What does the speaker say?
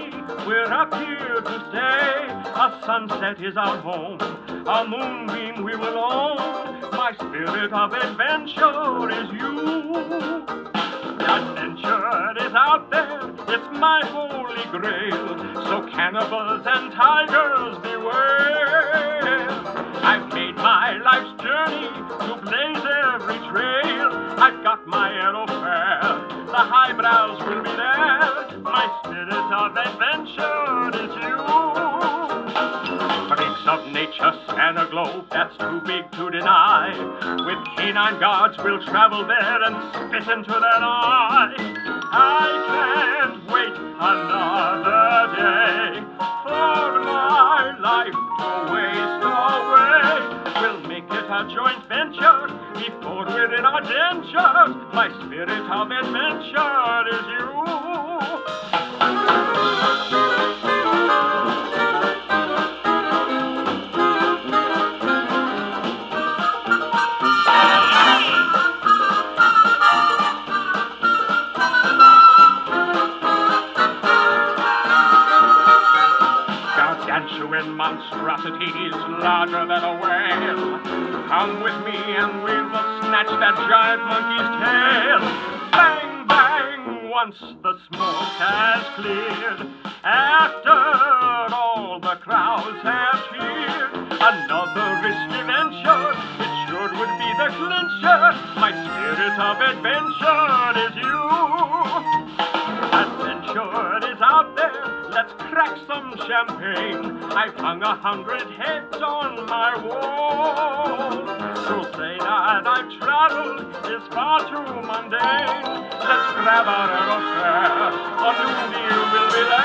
journey, we're up here to stay. A sunset is our home, a moonbeam we will own. My spirit of adventure is you. Adventure is out there, it's my holy grail. So cannibals and tigers beware. I've made my life's journey to blaze every trail. I've got my arrow fair, the highbrows will be there. My spirit of adventure is you. Freaks of nature span a globe that's too big to deny. With canine guards we'll travel there and spit into their eye. I can't wait another day for my life to waste away. We'll make it a joint venture before we're in our dentures. My spirit of adventure is you. Gargantuan monstrosities larger than a whale. Come with me and we will snatch that giant monkey's tail. Bang, bang, once the smoke has cleared. After all the crowds have cheered. Another risky venture, it sure would be the clincher. My spirit of adventure is you. Adventure is out there, let's crack some champagne. I've hung 100 heads on my wall. So say that I've traveled is far too mundane. Let's grab our arrow fair, a new deal will be there.